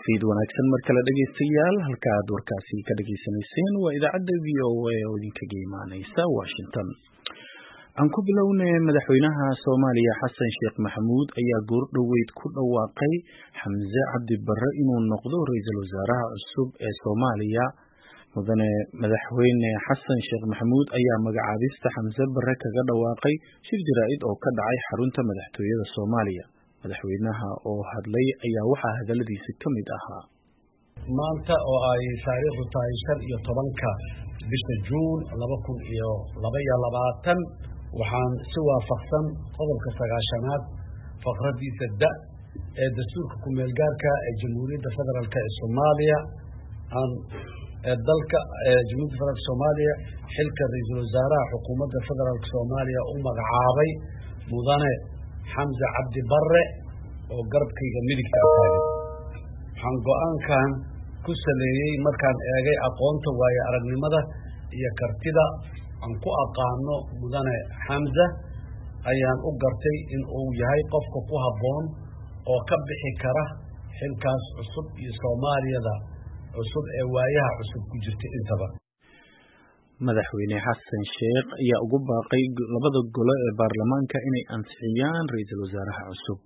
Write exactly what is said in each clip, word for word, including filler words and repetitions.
fiid wanaagsan mar kale dhageystayaal halka aad warkaasi ka dhageysanayseen waa idaacadda V O A oo idinkaga imaaneysa Washington. aan ku bilownay madaxweynaha Soomaaliya Xasan Sheekh Maxamuud ayaa goor dhaweyd ku dhawaaqay Xamse Cabdi Barre inuu noqdo ra'iisul wasaaraha cusub ee Soomaaliya. mudane madaxweyne Xasan Sheekh Maxamuud ayaa magacaabista Xamse Barre kaga dhawaaqay shir jaraa'id oo ka dhacay xarunta madaxtooyada Soomaaliya. madaxweynaha oo hadlay ayaa waxaa hadaladiisa ka mid ahaa maanta oo ay taariikhdu tahay shan iyo tobanka bisha Juun laba kun iyo laba iyo labaatan waxaan si waafaqsan qodobka sagaashanaad faqradiisa da ee dastuurka ku meel gaarka ee Jamhuuriyadda Federaalka ee Soomaaliya aan dalka Jamhuuriyadda Federaalka Soomaaliya xilka ra'iisul wasaaraha xukuumadda Federaalka Soomaaliya u magacaabay mudane Xamse Cabdi Barre oo garabkayga midigta taagan. waxaan go'aankan ku saleeyay markaan eegay aqoonta waayo aragnimada iyo kartida aan ku aqaano mudane Xamse ayaan u gartay in uu yahay qofka ku habboon oo ka bixi kara xilkaas cusub iyo Soomaaliyada cusub ee waayaha cusub ku jirta intaba. madaxweyne Xasan Sheekh ayaa ugu baaqay labada gole ee baarlamaanka inay ansixiyaan ra'iisul wasaaraha cusub.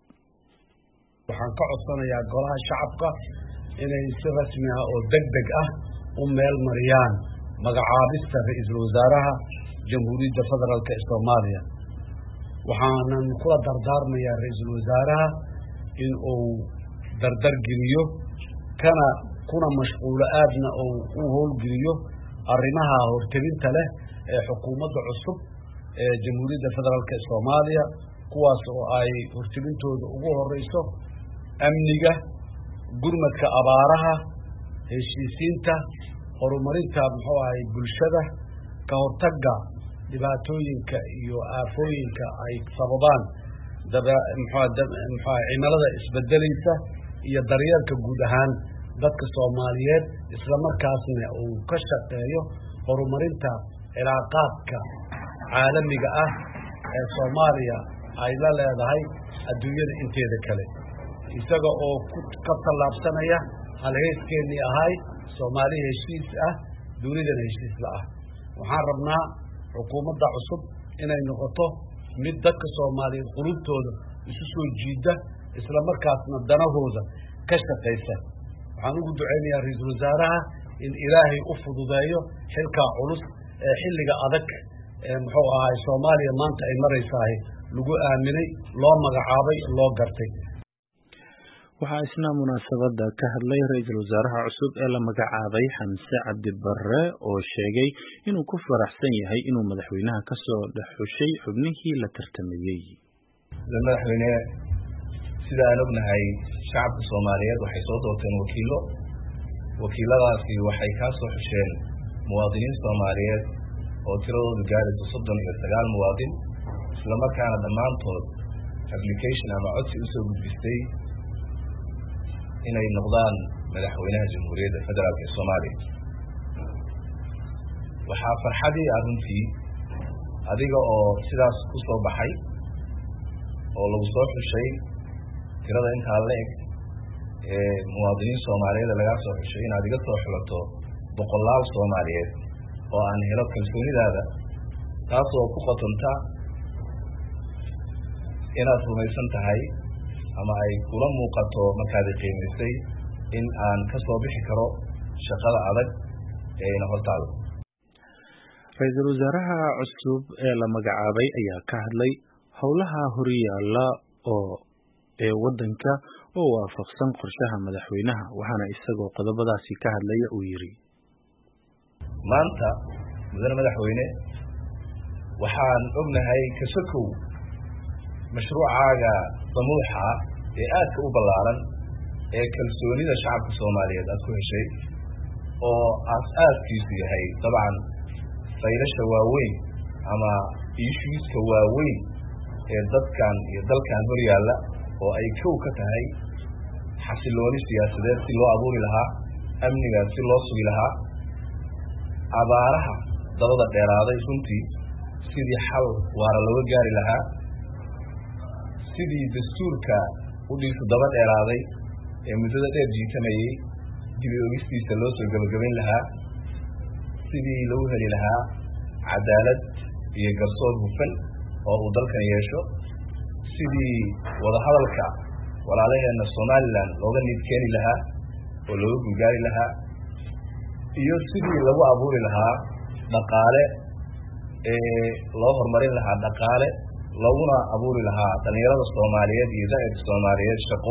waxaan ka codsanayaa golaha shacabka inay si rasmi ah oo degdeg ah u meel mariyaan magacaabista ra'iisul wasaaraha Jamhuuriyadda Federaalka ee Soomaaliya. waxaanan kula dardaarmayaa ra'iisul wasaaraha in uu dardar geliyo kana kuna mashquulo aadna oo u howlgeliyo arrimaha hortelinta leh ee xukuumadda cusub ee Jamhuuriyadda Federaalka ee Soomaaliya kuwaas oo ay hortelintooda ugu horeyso amniga, gurmadka abaaraha, heshiisiinta, horumarinta muxuu ahay bulshada, ka hortagga dhibaatooyinka iyo aafooyinka ay sababaan daba muxuu cimilada isbedelaysa iyo daryeelka guud ahaan dadka Soomaaliyeed isla markaasna uu ka shaqeeyo horumarinta cilaaqaadka caalamiga ah ee Soomaaliya ay la leedahay adduunyada inteeda kale isaga oo ka tallaabsanaya halheyskeennii ahay Soomaali heshiis ah dunidana heshiis la ah. waxaan rabnaa xukuumadda cusub inay noqoto mid dadka Soomaaliyeed qulubtooda isu soo jiida isla markaasna danahooda ka shaqeysa. waxaan ugu duceynayaa ra'iisul wasaaraha in Ilaahay u fududeeyo xilka culus ee xilliga adag ee muxuu ahay Soomaaliya maanta ay maraysaa lagu aaminay loo magacaabay loo gartay. waxaa isna munaasabada ka hadlay ra'iisul wasaaraha cusub ee la magacaabay Xamse Cabdi Barre oo sheegay inuu ku faraxsan yahay inuu madaxweynaha ka soo dhaxushay xubnihii la tartamayay. madaxweyne sida aan ognahay shacabka Soomaaliyeed waxay soo doorteen wakiilo wakiiladaasi waxay ka soo xusheen muwaadiniin Soomaaliyeed oo tiradoodu gaarayso soddon iyo sagaal muwaadin isla markaana dhammaantood application ama codsi u soo gudbistay inay noqdaan madaxweynaha Jamhuuriyadda Federaalka ee Soomaaliya. waxaa farxadii arrintii adiga oo sidaas ku soo baxay oo lagu soo xushay tirada intaa la eg ee muwaadiniin Soomaaliyeed laga soo xushay inaad iga soo xulato boqolaal Soomaaliyeed oo aan helo kalsoonidaada taas oo ku qotonta inaad rumaysan tahay ama ay kula muuqato markaad qiimaysay in aan ka soo bixi karo shaqada adag ee ina hortaado. ra'iisul wasaaraha cusub ee la magacaabay ayaa ka hadlay howlaha horyaala oo ee wadanka oo waafaqsan qorshaha madaxweynaha waxaana isagoo qodobadaasi ka hadlaya uu yiri maanta mudane madaxweyne waxaan ognahay ka sokow mashruucaaga damuuxa ee aadka u ballaaran ee kalsoonida shacabka Soomaaliyeed aad ku heshay oo aas-aaskiisu yahay dabcan faylasha waaweyn ama issueska waaweyn ee dadkan iyo dalkan horyaala oo ay kow ka tahay xasilooni siyaasadeed si loo abuuri lahaa amniga si loo sugi lahaa abaaraha dabada dheeraaday runtii sidii xal waara looga gaari lahaa sidii dastuurka u dhiisu daba dheeraaday ee muddada dheer jiitamayay dib u eegistiisa loo soo gabagabayn lahaa sidii lagu heli lahaa cadaalad iyo garsoor hufan oo uu dalkan yeesho sidii wadahadalka walaalaheena Somaliland looga niyad keeni lahaa oo looga guulgaari lahaa iyo sidii lagu abuuri lahaa dhaqaale ee loo horumarin lahaa dhaqaale looguna abuuri lahaa dhalinyarada Soomaaliyeed iyo dadka Soomaaliyeed shaqo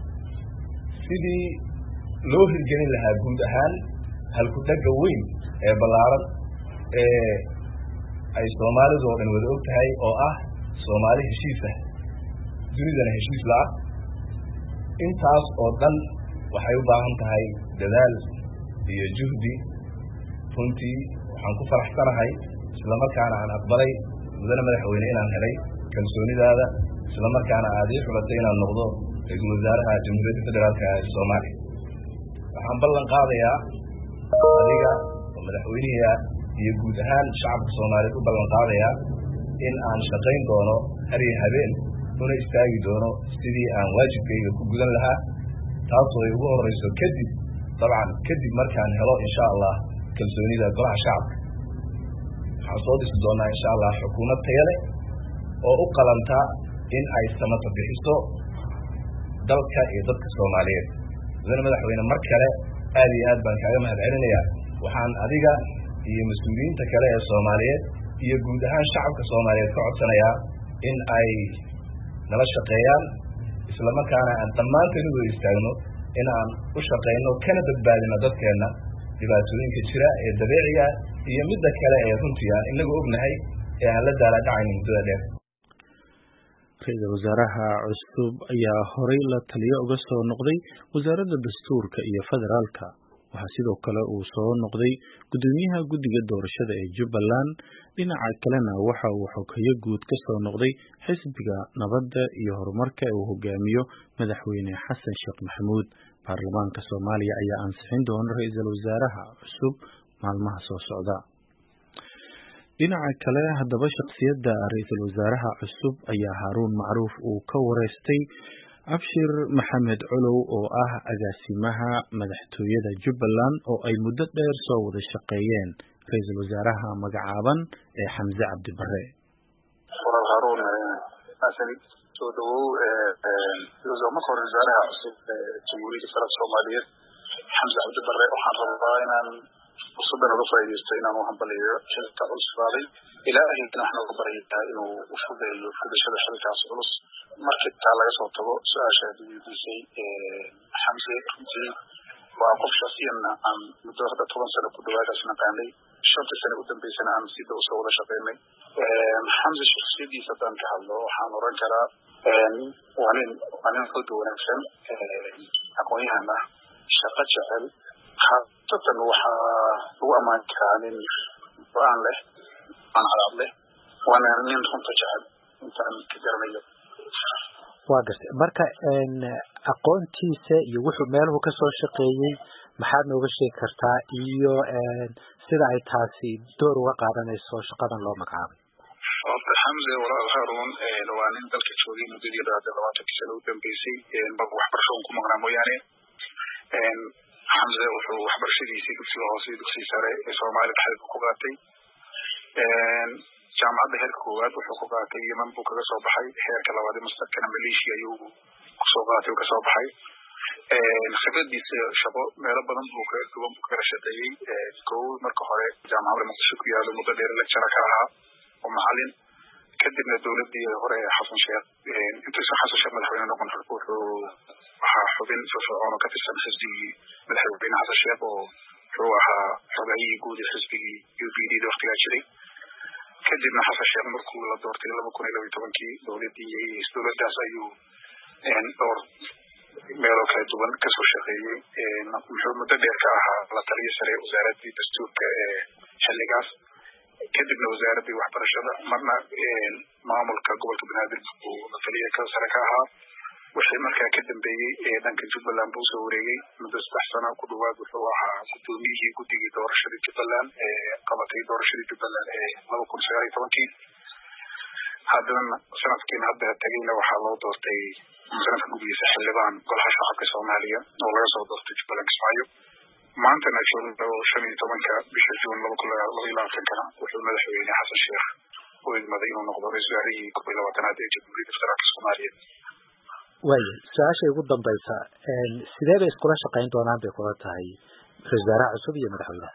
sidii loo hirgelin lahaa guud ahaan halku dhaga weyn ee balaaran ee ay Soomaalidu oo dhan wada og tahay oo ah Soomaali heshiis ah dunidana heshiis la ah intaas oo dhan waxay u baahan tahay dadaal iyo juhdi runtii waxaan ku faraxsanahay isla markaana aan aqbalay mudane madaxweyne inaan helay kalsoonidaada isla markaana aad ii xulatay inaan noqdo ra'iisul wasaaraha Jamhuuriyadda Federaalka ee Soomaaliya waxaan ballan qaadayaa adiga madaxweynaha iyo guud ahaan shacabka Soomaaliyeed u ballan qaadayaa in aan shaqayn doono har iyo habeen una istaagi doono sidii aan waajibkayga ku gudan lahaa taasoo ay ugu horeyso kadib dabcan kadib markaan helo insha Allah kalsoonida golaha shacabka waxaan soo dhisi doonaa insha Allah xukuumad tayo leh oo u qalanta in ay samata bixiso dalka iyo dadka Soomaaliyeed mudane madaxweyne mar kale aad iyo aad baan kaaga mahadcelinayaa waxaan adiga iyo mas'uuliyiinta kale ee Soomaaliyeed iyo guud ahaan shacabka Soomaaliyeed ka codsanayaa in ay nala shaqeeyaan isla markaana aan dhammaanteen u istaagno in aan u shaqeyno kana badbaadino dadkeena dhibaatooyinka jira ee dabiiciga iyo midda kale ee runtii aan inagu ognahay ee aan la daala dhacaynin muddada dheer ra'iisul wasaaraha cusub ayaa horey la taliyo uga soo noqday wasaaradda dastuurka iyo federaalka waxaa sidoo kale uu soo noqday gudoomiyaha guddiga doorashada ee Jubbaland dhinaca kalena waxa uu xoghaye guud ka soo noqday xisbiga nabadda iyo horumarka ee uu hogaamiyo madaxweyne Xasan Sheekh Maxamuud baarlamaanka Soomaaliya ayaa ansixin doona ra'iisul wasaaraha cusub maalmaha soo socda dhinaca kale haddaba shakhsiyadda ra'iisul wasaaraha cusub ayaa Haruun Macruuf uu ka wareystay Abshir Maxamed Colow oo ah agaasimaha madaxtooyada Jubbaland oo ay muddo dheer soo wada shaqeeyeen ra'iisul wasaaraha magacaaban ee Xamse Cabdi Barre Walaal Haruun asan soo dhawow ee ra'iisul wasaaraha cusub ee Jamhuuriyadda Federaalka Soomaaliyeed Xamse Cabdi Barre waxaan rabaa inaan fursadan uga faa'iideysto inaan u hambaliyo xilka cusbaaday ilaahay waxaan uga baryayaa inuu u fududeeyo fudashada xilkaas culus markii taa laga soo tago su'aasha weydiisay ee Xamse runtii waa qof shakhsiyan aan muddo hadda toban sano ku dhawaad naqaanay shantii sano u dambeysana aan si dhow soo wada shaqeynay Xamse shakhsiyadiisa haddaan ka hadlo waxaan oran karaa waa nin waa nin xoog wanaagsan aqoon-yahan ah shaqo jecel haatan waxaa lagu ammaan karaa nin go-aan leh aan cadaab leh waana nin runta jecel intaan ka garanayo waa gartay marka aqoontiisa iyo wuxuu meeluhu ka soo shaqeeyey maxaad nooga sheegi kartaa iyo sida ay taasi door uga qaadanayso shaqadan loo magacaabay horta Xamse walaal Haruun waa nin dalka joogay muddadii labaatan sano u dambeysay waxbarasho ku maqnaa mooyaane Xamse wuxuu waxbarashadiisii dugsiga hoose iyo dugsiga sare ee Soomaaliya dhexdeeda ku qaatay jaamacadda heerka koowaad wuxuu ku qaatay Yemen buu kaga soo baxay heerka labaad ee masterkana Malaysia ayuu ku soo qaatay oo ka soo baxay khibradiisa shaqo meelo badan buu ka duwan buu kaga shaqeeyey kow marka hore jaamacadda Muqdisho ku yaalo muddo dheer lecturer ka ahaa oo macallin kadibna dowladdii hore Xasan Sheekh intuu Xasan Sheekh madaxweyne noqon wuxuu waxaa xubin firfircoon oo ka tirsan xisbigii madaxweyne Xasan Sheekh oo wuxuu ahaa xogahayii guud ee xisbigii U P D da waqtigaa jiray kadibna Xasan Sheekh markuu la doortay laba kun iyo laba iyo tobankii dowladdii dowladdaas ayuu dhowr meelo kala duwan ka soo shaqeeyey muxuu muddo dheer ka ahaa la taliye sare wasaaraddii dastuurka ee xilligaas kadibna wasaaraddii waxbarashada marna maamulka gobolka Banaadir uu la taliye ka sare ka ahaa wixii markaa ka dambeeyey ee dhanka Jubbaland buu soo wareegay muddo saddex sano ku dhawaad wuxuu ahaa gudoomiyihii guddigii doorashada Jubbaland ee qabatay doorashadii Jubbaland ee laba kun iyo sagaal iyo tobankii haddana sanadkiina hadda tegayna waxaa loo doortay sanadka gudihiisa xildhibaan golaha shacabka soomaaliya oo laga soo doortay jubbaland kismaayo maantana shan iyo tobanka bisha juun laba kun laba iyo labaatankana wuxuu madaxweyne xasan sheekh u idmaday inuu noqdo ra-iisul wasaarihii kow iyo labaatanaad ee jamhuuriyadda federaalka soomaaliya. waaya su-aasha ugu dambaysa sidee bay iskula shaqayn doonaan bay kula tahay ra-isul wasaaraha cusub iyo madaxweynaha?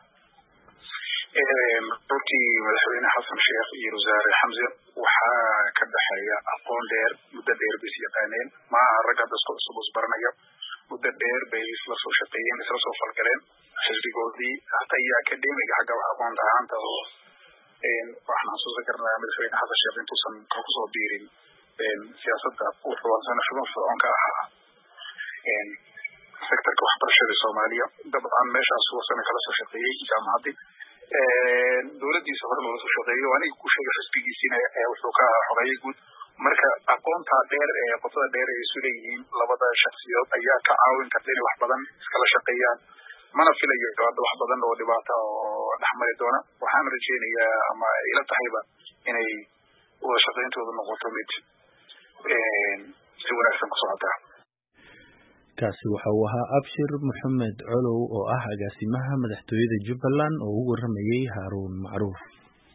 runtii madaxweyne xasan sheekh iyo wasaare xamse waxaa ka dhexeeya aqoon dheer muddo dheer bay is yaqaaneen maaha rag hadda isku cusub isbaranaya muddo dheer bay isla soo shaqeeyeen isla soo falgaleen xisbigoodii hataa iyo akademiga xagga aqoonta ahaanta oo waxaan xasuusan karnaa madaxweyne xasan sheekh intuusan kusoo biirin siyaasadda wuxuu asana xubin fircoon ka ahaa sektorka waxbarashada soomaaliya dabcan meeshaas wasana kala soo shaqeeyey jaamacaddii dowladdiisa hore loola soo shaqeeyo aniga ku sheegay xisbigiisiina wuxuu ka ahaa xogeeye guud marka aqoonta dheer ee qotada dheer ay isu leeyihiin labada shaksiyood ayaa ka caawin karta inay wax badan iskala shaqeeyaan mana filayo hadda wax badan oo dhibaata oo dhexmari doona waxaan rajeynayaa ama ila tahayba inay wada shaqeyntooda noqoto mid si wanaagsan ku socota. kaasi waxa uu ahaa Abshir Maxamed Colow oo ah agaasimaha madaxtooyada Jubbaland oo ugu waramayay Haruun Macruuf.